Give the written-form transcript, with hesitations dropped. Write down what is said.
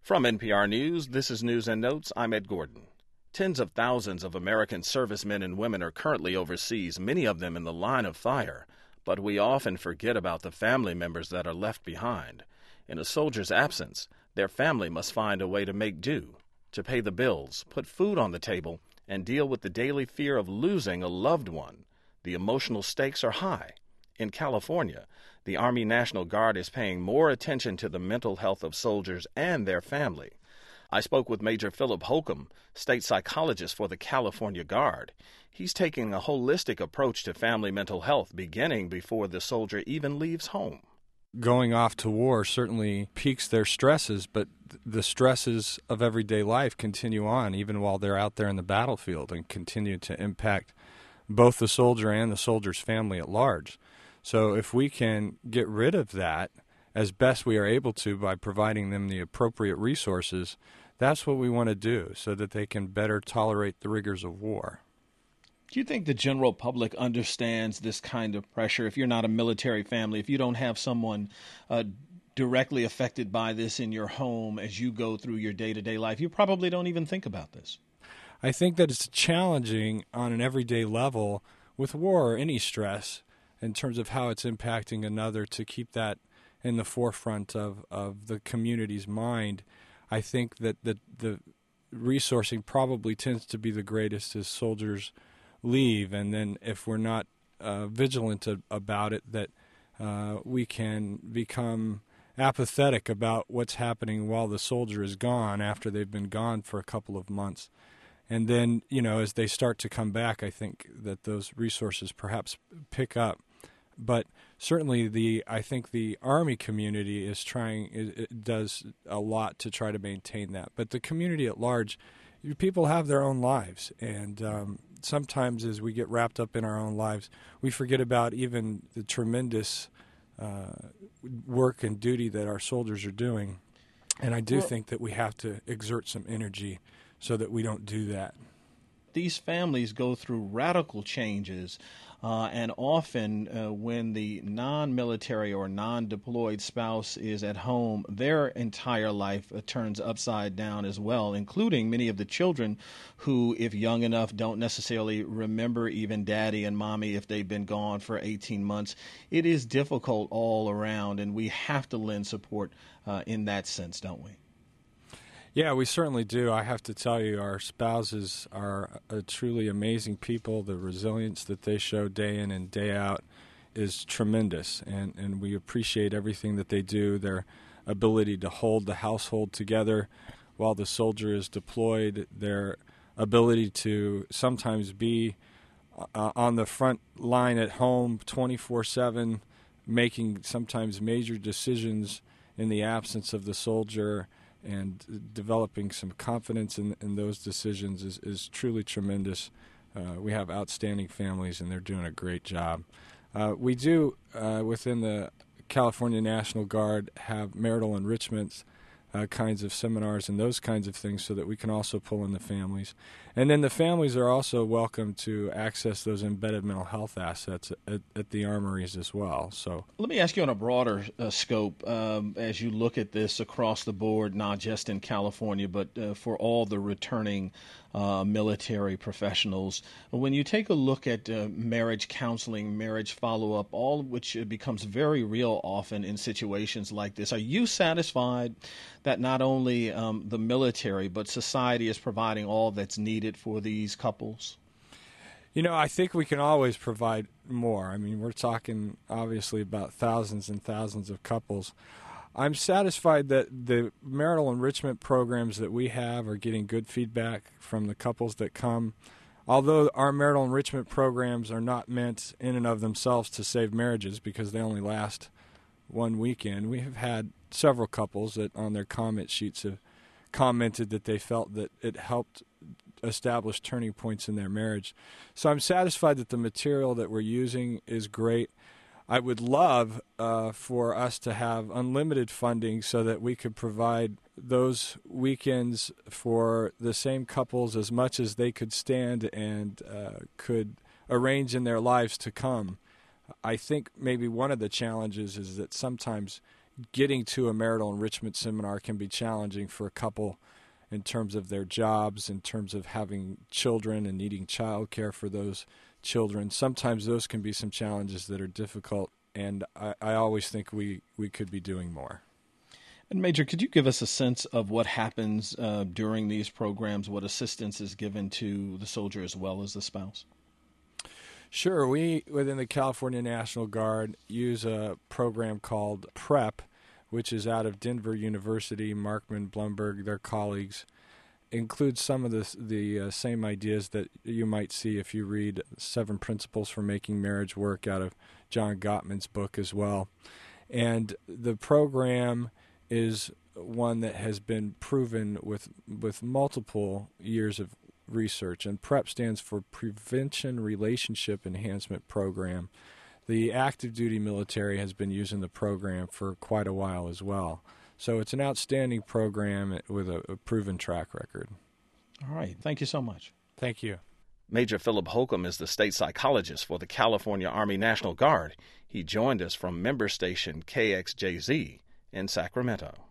From NPR News, this is News and Notes. I'm Ed Gordon. Tens of thousands of American servicemen and women are currently overseas, many of them in the line of fire. But we often forget about the family members that are left behind. In a soldier's absence, their family must find a way to make do, to pay the bills, put food on the table, and deal with the daily fear of losing a loved one. The emotional stakes are high. In California, the Army National Guard is paying more attention to the mental health of soldiers and their family. I spoke with Major Philip Holcomb, state psychologist for the California Guard. He's taking a holistic approach to family mental health beginning before the soldier even leaves home. Going off to war certainly piques their stresses, but the stresses of everyday life continue on even while they're out there in the battlefield and continue to impact both the soldier and the soldier's family at large. So if we can get rid of that as best we are able to by providing them the appropriate resources, that's what we want to do so that they can better tolerate the rigors of war. Do you think the general public understands this kind of pressure? If you're not a military family, if you don't have someone directly affected by this in your home as you go through your day-to-day life, you probably don't even think about this. I think that it's challenging on an everyday level with war or any stress in terms of how it's impacting another to keep that in the forefront of the community's mind. I think that the resourcing probably tends to be the greatest as soldiers leave, and then if we're not vigilant about it, that we can become apathetic about what's happening while the soldier is gone after they've been gone for a couple of months. And then, as they start to come back, I think that those resources perhaps pick up. But certainly I think the Army community is it does a lot to try to maintain that. But the community at large, people have their own lives. And sometimes as we get wrapped up in our own lives, we forget about even the tremendous work and duty that our soldiers are doing. And I do think that we have to exert some energy so that we don't do that. These families go through radical changes, and often when the non-military or non-deployed spouse is at home, their entire life turns upside down as well, including many of the children who, if young enough, don't necessarily remember even daddy and mommy if they've been gone for 18 months. It is difficult all around, and we have to lend support in that sense, don't we? Yeah, we certainly do. I have to tell you, our spouses are truly amazing people. The resilience that they show day in and day out is tremendous, and we appreciate everything that they do, their ability to hold the household together while the soldier is deployed, their ability to sometimes be on the front line at home 24/7, making sometimes major decisions in the absence of the soldier, and developing some confidence in those decisions is truly tremendous. We have outstanding families, and they're doing a great job. We do, within the California National Guard, have marital enrichments kinds of seminars and those kinds of things so that we can also pull in the families. And then the families are also welcome to access those embedded mental health assets at the armories as well. So let me ask you on a broader scope, as you look at this across the board, not just in California, but for all the returning military professionals, when you take a look at marriage counseling, marriage follow-up, all of which becomes very real often in situations like this, are you satisfied that not only the military but society is providing all that's needed for these couples? I think we can always provide more. I mean, we're talking obviously about thousands and thousands of couples. I'm satisfied that the marital enrichment programs that we have are getting good feedback from the couples that come. Although our marital enrichment programs are not meant in and of themselves to save marriages because they only last one weekend, we have had several couples that on their comment sheets have commented that they felt that it helped establish turning points in their marriage. So I'm satisfied that the material that we're using is great. I would love for us to have unlimited funding so that we could provide those weekends for the same couples as much as they could stand and could arrange in their lives to come. I think maybe one of the challenges is that sometimes getting to a marital enrichment seminar can be challenging for a couple in terms of their jobs, in terms of having children and needing child care for those children. Sometimes those can be some challenges that are difficult, and I always think we could be doing more. And Major, could you give us a sense of what happens during these programs, what assistance is given to the soldier as well as the spouse? Sure. We, within the California National Guard, use a program called PrEP, which is out of Denver University. Markman, Blumberg, their colleagues, includes some of the same ideas that you might see if you read 7 Principles for Making Marriage Work out of John Gottman's book as well. And the program is one that has been proven with multiple years of research, and PrEP stands for Prevention Relationship Enhancement Program. The active duty military has been using the program for quite a while as well. So it's an outstanding program with a proven track record. All right. Thank you so much. Thank you. Major Philip Holcomb is the state psychologist for the California Army National Guard. He joined us from member station KXJZ in Sacramento.